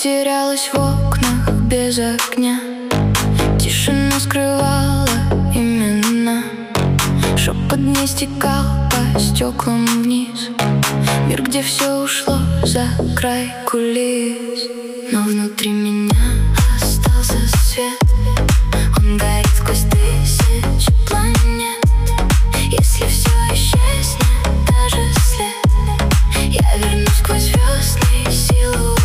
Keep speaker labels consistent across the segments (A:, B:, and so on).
A: Терялась в окнах без огня, тишина скрывала имена. Шепот не стекал по стеклам вниз, мир, где все ушло за край кулис. Но внутри меня остался свет, он горит сквозь тысячи планет. Если все исчезнет, даже след, я вернусь сквозь звездный силуэт.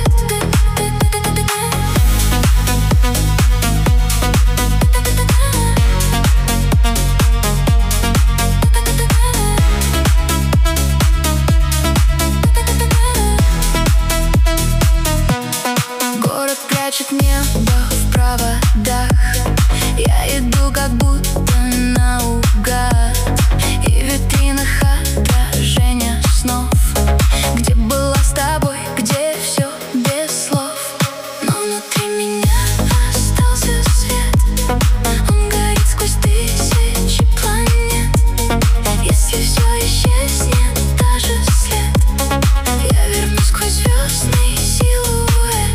A: Город прячет небо в проводах, я иду как будто наугад, и в витринах отражения снов, где была с тобой, где все без слов. Но внутри меня остался свет, он горит сквозь тысячи планет. Если все исчезнет, даже след, я вернусь сквозь звездный силуэт.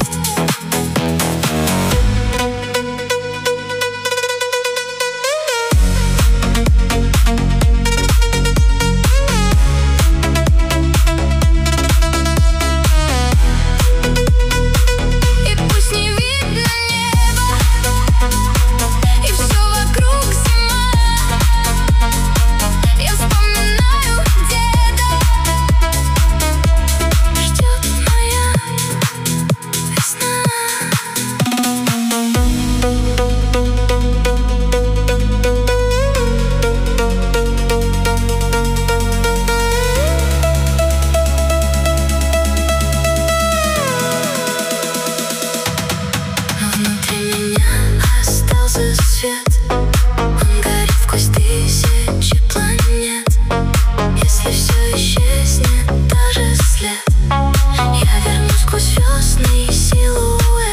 A: Свет, он горит сквозь тысячи планет. Если все исчезнет, даже след, я вернусь сквозь звездный силуэт.